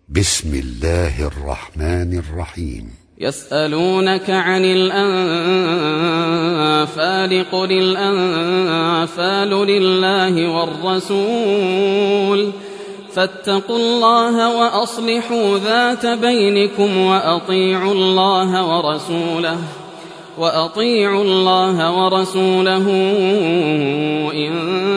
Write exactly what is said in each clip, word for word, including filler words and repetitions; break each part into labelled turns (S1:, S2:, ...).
S1: بسم الله الرحمن الرحيم.
S2: يسألونك عن الأنفال قل الأنفال لله والرسول فاتقوا الله وأصلحوا ذات بينكم وأطيعوا الله ورسوله وأطيعوا الله ورسوله إن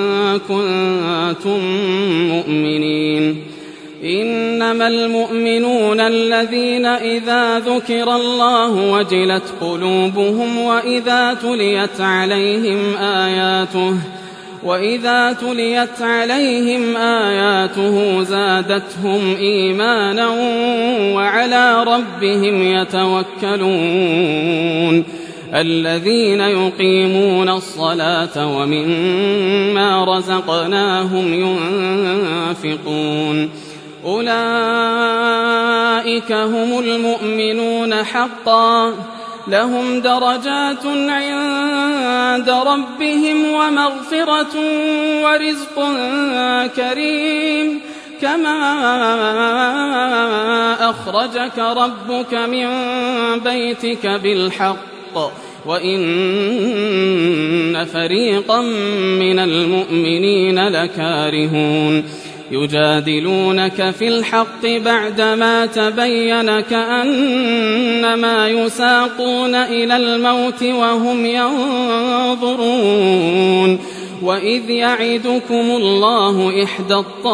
S2: كنتم مؤمنين. إنما المؤمنون الذين إذا ذكر الله وجلت قلوبهم وإذا تليت عليهم آياته وإذا تليت عليهم آياته زادتهم إيمانا وعلى ربهم يتوكلون. الذين يقيمون الصلاة ومما رزقناهم ينفقون أولئك هم المؤمنون حقا لهم درجات عند ربهم ومغفرة ورزق كريم. كما أخرجك ربك من بيتك بالحق وإن فريقا من المؤمنين لكارهون يجادلونك في الحق بعدما تبين كأنما يساقون إلى الموت وهم ينظرون. وإذ يعدكم الله إحدى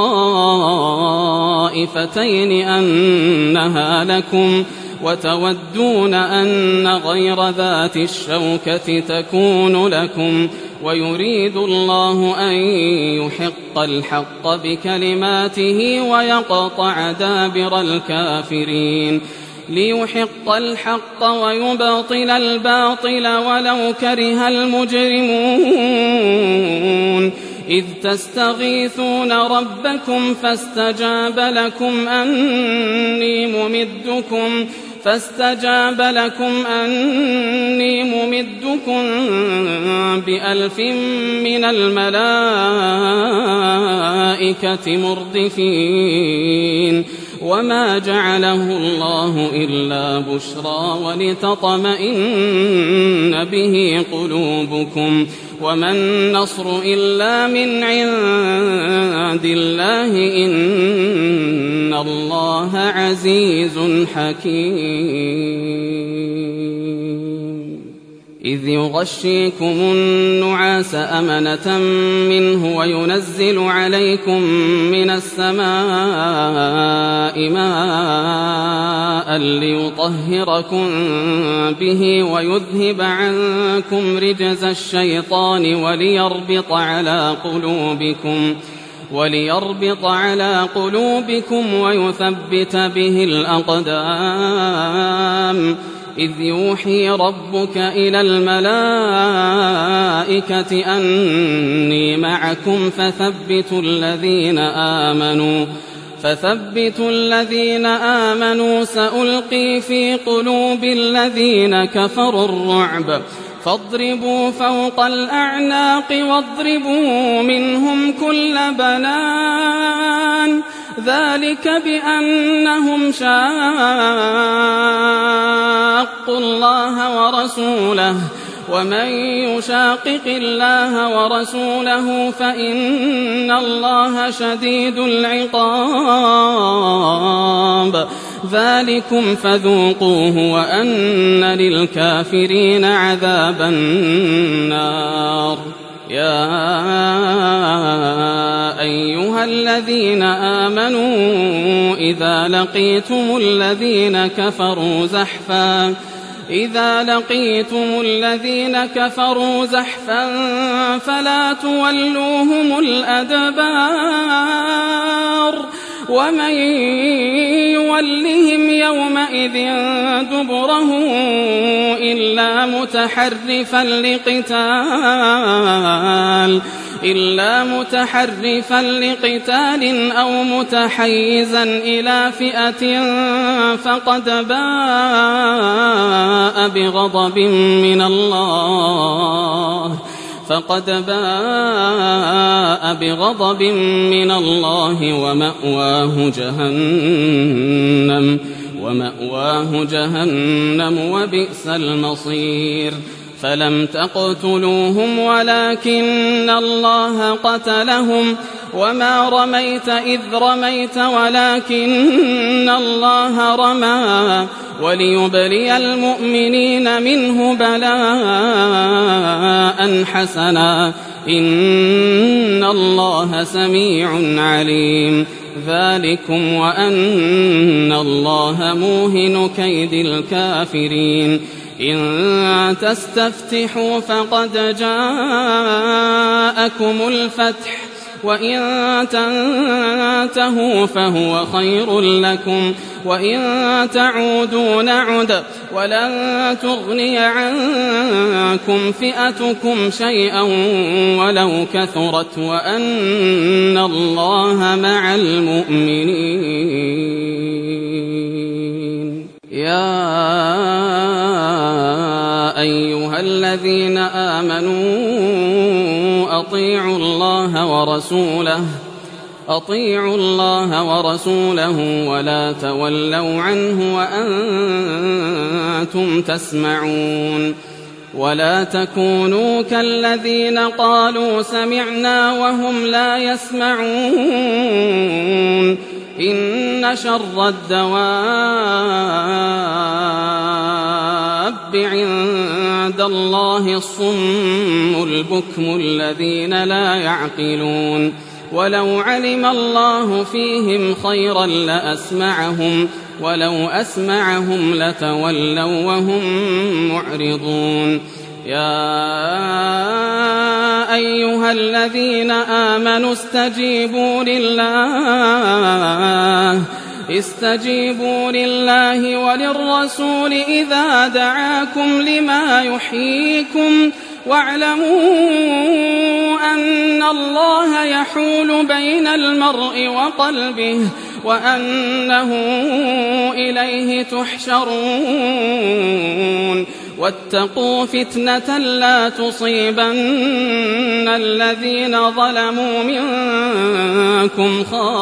S2: الطائفتين أنها لكم وتودون أن غير ذات الشوكة تكون لكم ويريد الله أن يحق الحق بكلماته ويقطع دابر الكافرين ليحق الحق ويبطل الباطل ولو كره المجرمون. إذ تستغيثون ربكم فاستجاب لكم أني ممدكم فاستجاب لكم أني ممدكم بألف من الملائكة مردفين. وما جعله الله إلا بشرى ولتطمئن به قلوبكم وما النصر إلا من عند الله إن الله عزيز حكيم. إذ يغشيكم النعاس أمنة منه وينزل عليكم من السماء ماء ليطهركم به ويذهب عنكم رجز الشيطان وليربط على قلوبكم وليربط على قلوبكم ويثبت به الأقدام. إذ يوحي ربك إلى الملائكة أني معكم فثبتوا الذين آمنوا فثبتوا الذين آمنوا سألقي في قلوب الذين كفروا الرعب فاضربوا فوق الأعناق واضربوا منهم كل بنان ذلك بأنهم شاقوا الله ورسوله ومن يشاقق الله ورسوله فإن الله شديد العقاب. ذلكم فذوقوه وأن للكافرين عذاب النار. يا أيها الذين آمنوا إذا لقيتم الذين كفروا زحفا إذا لقيتم الذين كفروا زحفا فلا تولوهم الأدبار ومن يولهم يومئذ دبره إلا متحرفا لقتال إلا متحرفا لقتال أو متحيزا إلى فئة فقد باء بغضب من الله فقد باء بغضب من الله ومأواه جهنم ومأواه جهنم وبئس المصير. فلم تقتلوهم ولكن الله قتلهم وما رميت إذ رميت ولكن الله رمى وليبلي المؤمنين منه بلاء حسنا إن الله سميع عليم. ذلكم وأن الله موهن كيد الكافرين. إن تستفتحوا فقد جاءكم الفتح وإن تنتهوا فهو خير لكم وإن تعودوا نعد ولن تغني عنكم فئتكم شيئا ولو كثرت وأن الله مع المؤمنين. يا أيها الذين آمنوا أطيعوا الله ورسوله أطيعوا الله ورسوله ولا تولوا عنه وأنتم تسمعون. ولا تكونوا كالذين قالوا سمعنا وهم لا يسمعون. إن شر الدواب عند الله الصم البكم الذين لا يعقلون. ولو علم الله فيهم خيرا لأسمعهم ولو أسمعهم لتولوا وهم معرضون. يا أيها الذين آمنوا استجيبوا لله استجيبوا لله وللرسول إذا دعاكم لما يحييكم واعلموا أن الله يحول بين المرء وقلبه وأنه إليه تحشرون. واتقوا فتنة لا تصيبن الذين ظلموا منكم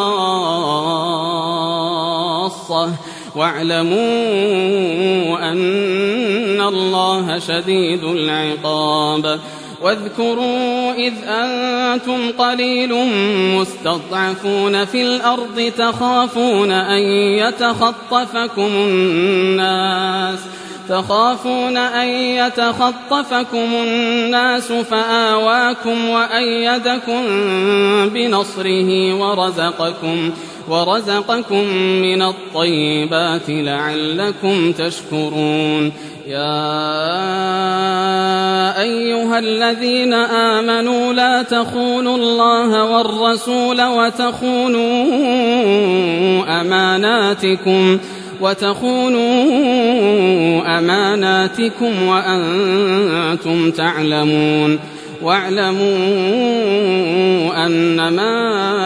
S2: خاصة واعلموا أن الله شديد العقاب. واذكروا إذ أنتم قليل مستضعفون في الأرض تخافون أن يتخطفكم الناس تخافون أن يتخطفكم الناس فآواكم وأيدكم بنصره ورزقكم ورزقكم من الطيبات لعلكم تشكرون. يا أيها الذين آمنوا لا تخونوا الله والرسول وتخونوا أماناتكم وتخونوا أماناتكم وأنتم تعلمون. واعلموا أنما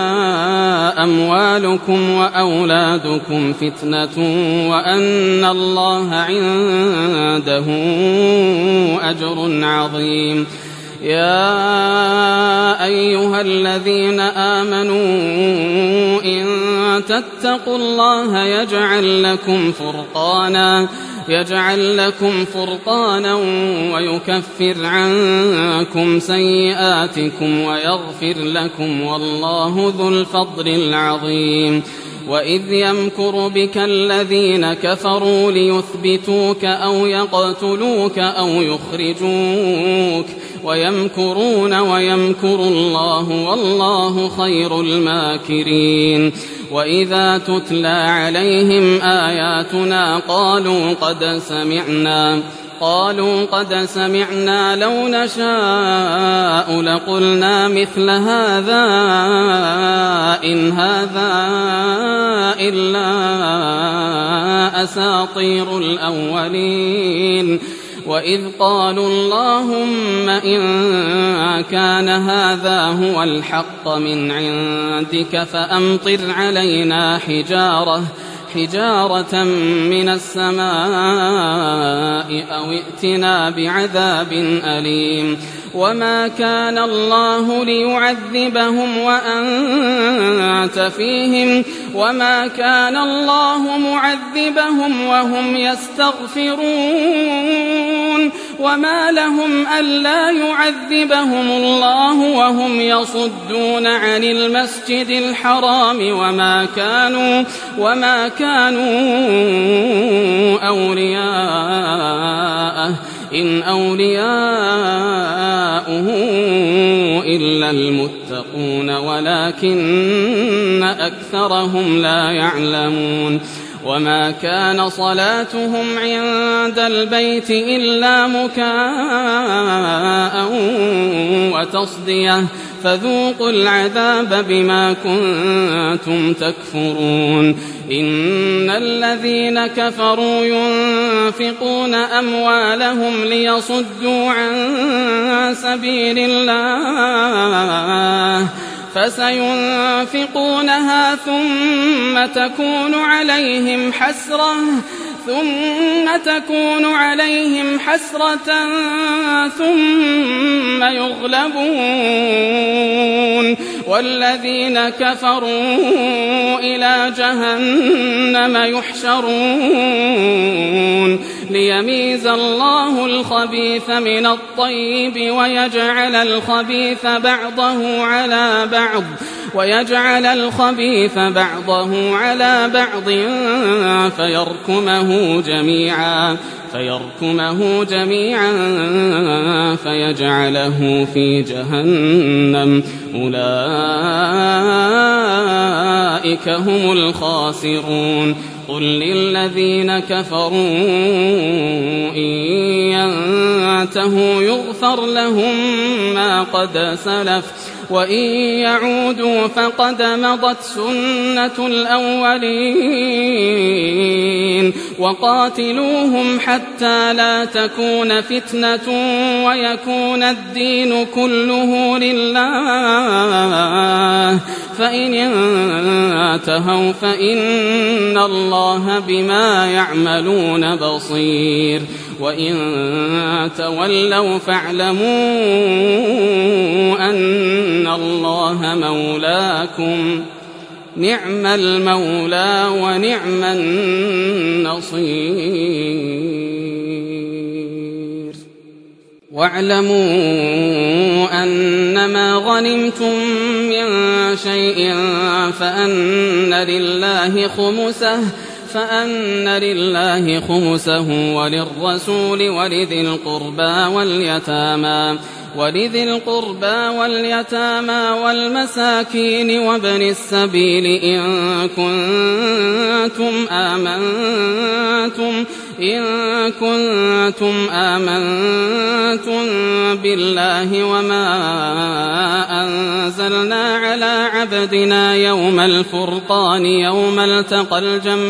S2: أموالكم وأولادكم فتنة وأن الله عنده أجر عظيم. يا أيها الذين آمنوا إن تتقوا الله يجعل لكم فرقانا يجعل لكم فرقانا ويكفر عنكم سيئاتكم ويغفر لكم والله ذو الفضل العظيم. وإذ يمكر بك الذين كفروا ليثبتوك أو يقتلوك أو يخرجوك ويمكرون ويمكر الله والله خير الماكرين. وإذا تتلى عليهم آياتنا قالوا قد سمعنا قالوا قد سمعنا لو نشاء لقلنا مثل هذا إن هذا إلا أساطير الأولين. وإذ قالوا اللهم إن كان هذا هو الحق من عندك فأمطر علينا حجارة حجارة من السماء أو ائتنا بعذاب أليم وما كان الله ليعذبهم وأنت فيهم وما كان الله معذبهم وهم يستغفرون وما لهم ألا يعذبهم الله وهم يصدون عن المسجد الحرام وما كانوا وما كانوا أولياءه إن أولياؤه إلا المتقون ولكن أكثرهم لا يعلمون وما كان صلاتهم عند البيت إلا مكاء وتصدية فذوقوا العذاب بما كنتم تكفرون إن الذين كفروا ينفقون أموالهم ليصدوا عن سبيل الله فسينفقونها ثم تكون عليهم حسرة ثم تكون عليهم حسرة ثم يغلبون والذين كفروا إلى جهنم يحشرون ليميز الله الخبيث من الطيب ويجعل الخبيث بعضه على بعض ويجعل الخبيث بعضه على بعض فيركمه جميعا فيركمه جميعا فيجعله في جهنم أولئك هم الخاسرون قل للذين كفروا إن ينتهوا يغفر لهم ما قد سلف وإن يعودوا فقد مضت سنة الأولين وقاتلوهم حتى لا تكون فتنة ويكون الدين كله لله فإن انتهوا فإن الله بما يعملون بصير وإن تولوا فاعلموا أن الله مولاكم نعم المولى ونعم النصير واعلموا أنما غنمتم من شيء فأن لله خمسه فأن لله خمسه وللرسول ولذي القربى واليتامى ولذي القربى واليتامى والمساكين وابن السبيل إن كنتم آمنتم إن كنتم آمنتم بالله وما أنزلنا على عبدنا يوم الفرقان يوم التقى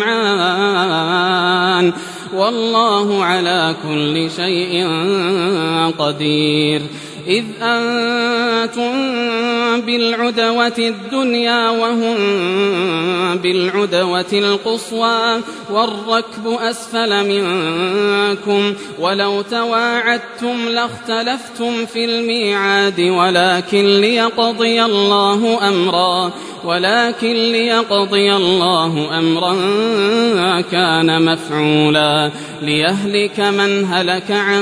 S2: الجمعان والله على كل شيء قدير إذ أنتم بالعدوة الدنيا وهم بالعدوة القصوى والركب أسفل منكم ولو تواعدتم لاختلفتم في الميعاد ولكن ليقضي الله أمرا ولكن ليقضي الله أمرا كان مفعولا ليهلك من هلك عن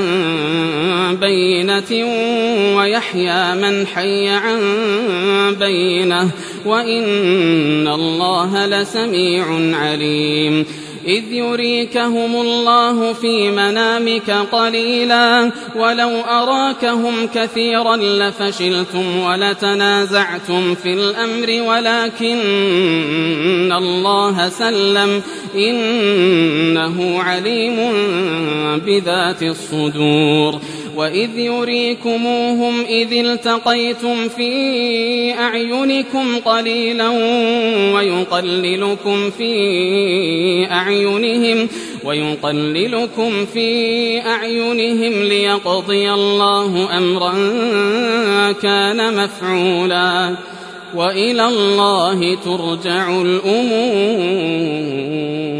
S2: بينة ويحيى من حي عن بينة وإن الله لسميع عليم إذ يريكهم الله في منامك قليلا ولو أراكهم كثيرا لفشلتم ولتنازعتم في الأمر ولكن الله سلم إنه عليم بذات الصدور وإذ يريكموهم إذ التقيتم في أعينكم قليلا ويقللكم في أعينهم ويقللكم في أعينهم ليقضي الله أمرا كان مفعولا وإلى الله ترجع الأمور.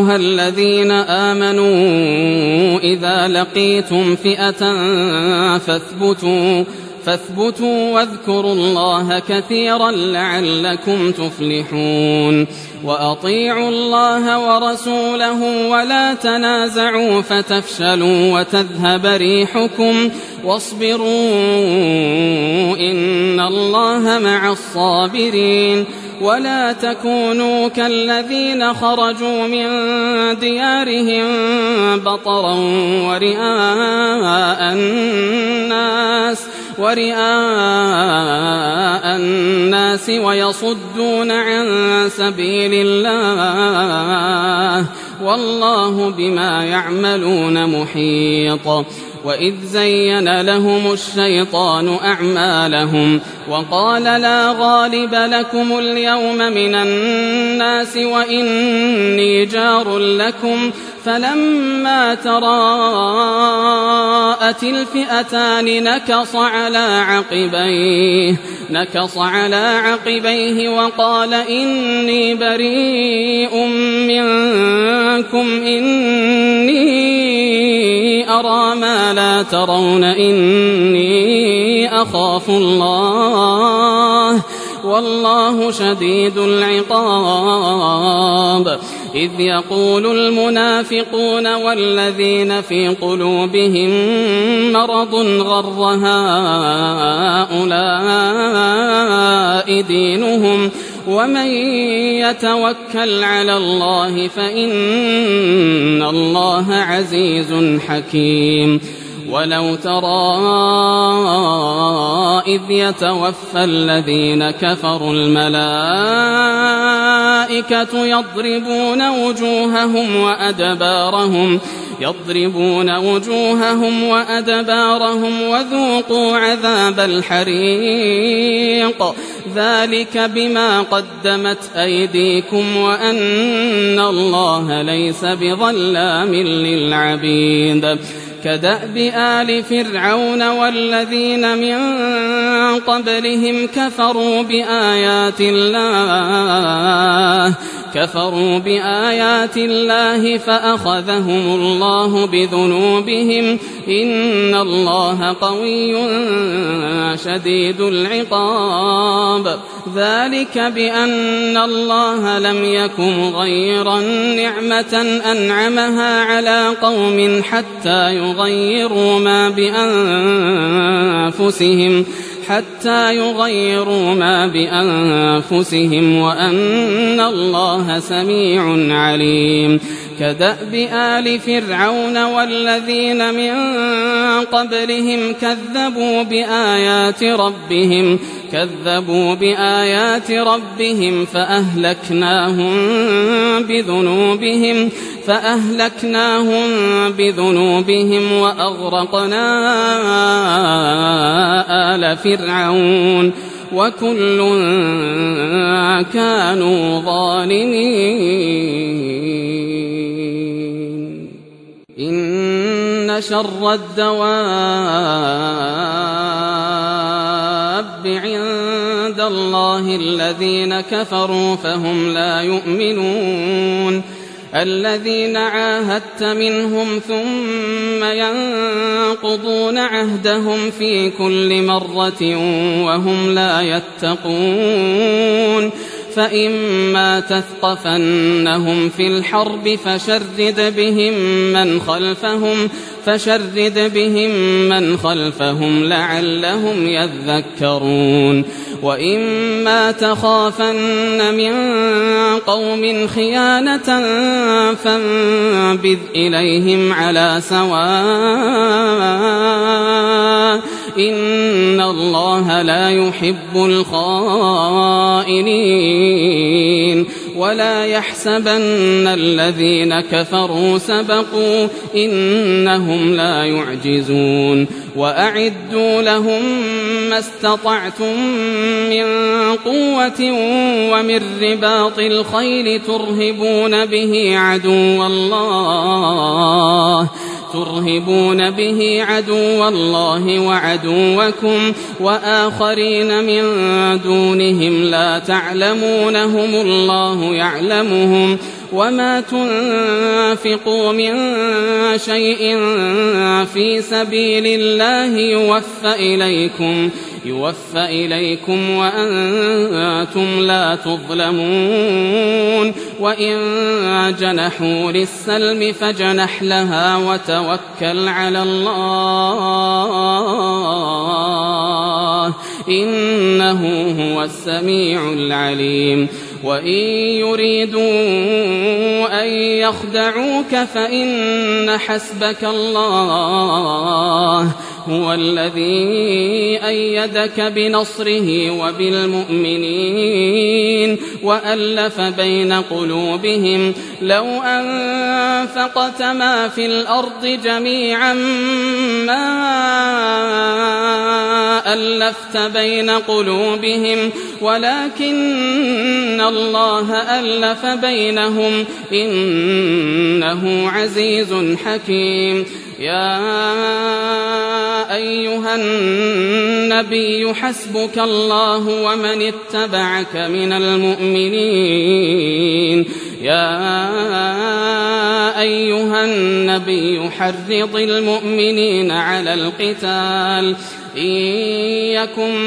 S2: أيها الذين آمنوا إذا لقيتم فئة فاثبتوا فاثبتوا واذكروا الله كثيرا لعلكم تفلحون وأطيعوا الله ورسوله ولا تنازعوا فتفشلوا وتذهب ريحكم واصبروا إن الله مع الصابرين ولا تكونوا كالذين خرجوا من ديارهم بطرا ورئاء الناس ورئاء الناس ويصدون عن سبيل الله والله بما يعملون محيط وإذ زين لهم الشيطان أعمالهم وقال لا غالب لكم اليوم من الناس وإني جار لكم فلما تراءت الفئتان نكص على عقبيه نكص على عقبيه وقال إني بريء منكم إني أرى ما لا ترون إني أخاف الله والله شديد العقاب إذ يقول المنافقون والذين في قلوبهم مرض غر هؤلاء دينهم ومن يتوكل على الله فإن الله عزيز حكيم ولو ترى إذ يتوفى الذين كفروا الملائكة يضربون وجوههم وأدبارهم يضربون وجوههم وأدبارهم وذوقوا عذاب الحريق ذلك بما قدمت أيديكم وأن الله ليس بظلام للعبيد كدأب آل فرعون والذين من قبلهم كفروا بآيات الله كفروا بآيات الله فأخذهم الله بذنوبهم إن الله قوي شديد العقاب ذلك بأن الله لم يكن غير نعمة أنعمها على قوم حتى يغيروا ما بأنفسهم حتى يغيروا ما بأنفسهم وأن الله سميع عليم كدأب آل فرعون والذين من قبلهم كذبوا بآيات ربهم كذبوا بآيات ربهم فأهلكناهم بذنوبهم فأهلكناهم بذنوبهم وأغرقنا آل فرعون وكل كانوا ظالمين إن شر الدواب عند الله الذين كفروا فهم لا يؤمنون الذين عاهدت منهم ثم ينقضون عهدهم في كل مرة وهم لا يتقون فإما تثقفنهم في الحرب فشرد بهم من خلفهم فشرد بهم من خلفهم لعلهم يذكرون وإما تخافن من قوم خيانة فانبذ إليهم على سواء إن الله لا يحب الخائنين ولا يحسبن الذين كفروا سبقوا إنهم لا يعجزون وأعدوا لهم ما استطعتم من قوة ومن رباط الخيل ترهبون به عدو الله ترهبون به عدو الله وعدوكم وآخرين من دونهم لا تعلمونهم الله يعلمهم وما تنفقوا من شيء في سبيل الله يوفى إليكم يوفى إليكم وأنتم لا تظلمون وإن جنحوا للسلم فاجنح لها وتوكل على الله إنه هو السميع العليم وإن يريدوا أن يخدعوك فإن حسبك الله هو الذي أيدك بنصره وبالمؤمنين وألف بين قلوبهم لو أنفقت ما في الأرض جميعا ما ألفت بين قلوبهم ولكن الله ألف بينهم إنه عزيز حكيم يا أيها النبي حسبك الله ومن اتبعك من المؤمنين يا أيها النبي حرض المؤمنين على القتال إن يكن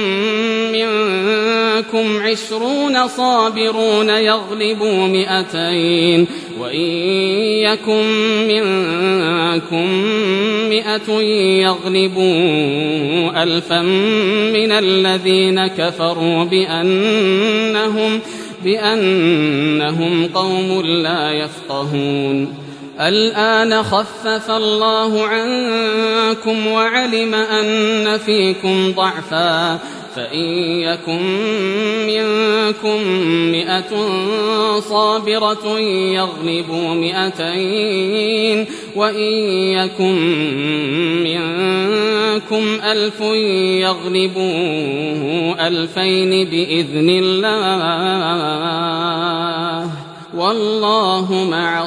S2: منكم عشرون صابرون يغلبوا مئتين وإن يكن منكم مئة يغلبوا ألفا من الذين كفروا بأنهم, بأنهم قوم لا يفقهون الآن خفف الله عنكم وعلم أن فيكم ضعفا فإن يكن منكم مئة صابرة يغلبوا مئتين وإن يكن منكم ألف يغلبوا ألفين بإذن الله والله مع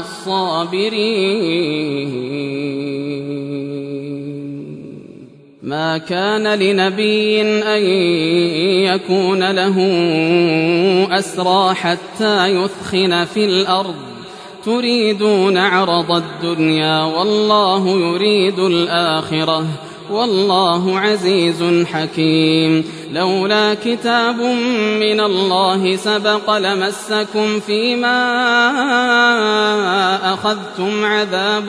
S2: الصابرين ما كان لنبي أن يكون له أسرى حتى يثخن في الأرض تريدون عرض الدنيا والله يريد الآخرة والله عزيز حكيم لولا كتاب من الله سبق لمسكم فيما أخذتم عذاب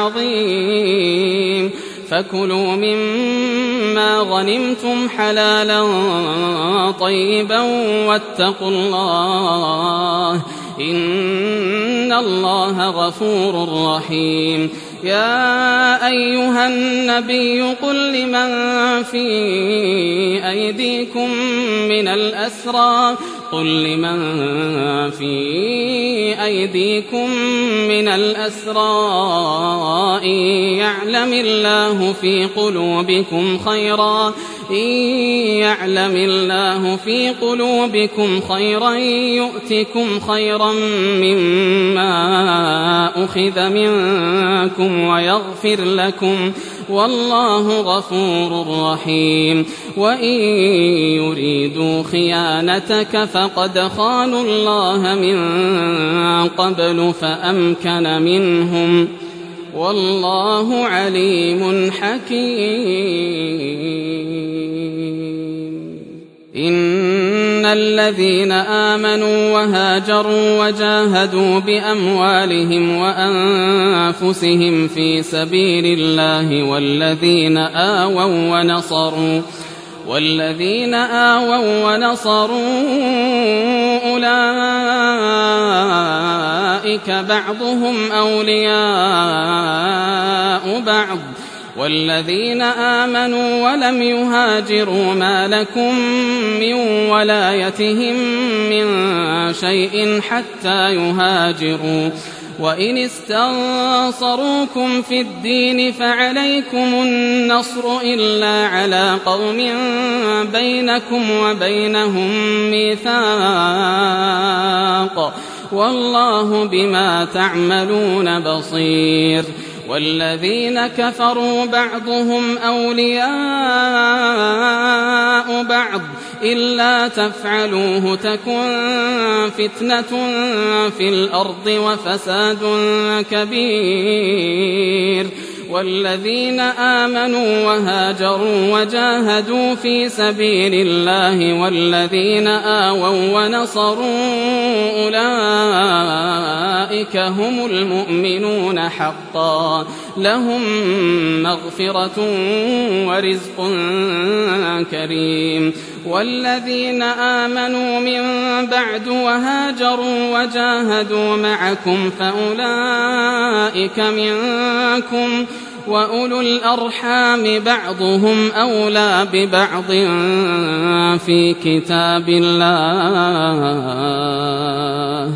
S2: عظيم فكلوا مما غنمتم حلالا طيبا واتقوا الله إن الله غفور رحيم يا أيها النبي قل لمن في أيديكم من الأسرى قل لمن في أيديكم من الأسرى إن يعلم الله في قلوبكم خيرا إن يعلم الله في قلوبكم خيرا يؤتكم خيرا مما أخذ منكم ويغفر لكم والله غفور رحيم وإن يريدوا خيانتك فقد خانوا الله من قبل فأمكن منهم والله عليم حكيم إن الذين آمنوا وهاجروا وجاهدوا بأموالهم وأنفسهم في سبيل الله والذين آووا ونصروا والذين آووا ونصروا أولئك بعضهم أولياء بعض والذين آمنوا ولم يهاجروا ما لكم من ولايتهم من شيء حتى يهاجروا وإن استنصروكم في الدين فعليكم النصر إلا على قوم بينكم وبينهم ميثاق والله بما تعملون بصير والذين كفروا بعضهم أولياء بعض إلا تفعلوه تكن فتنة في الأرض وفساد كبير والذين آمنوا وهاجروا وجاهدوا في سبيل الله والذين آووا ونصروا أولئك هم المؤمنون حقا لهم مغفرة ورزق كريم والذين آمنوا من بعد وهاجروا وجاهدوا معكم فأولئك منكم وأولو الأرحام بعضهم أولى ببعض في كتاب الله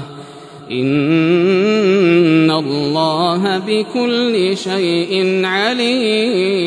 S2: إن الله بكل شيء عليم.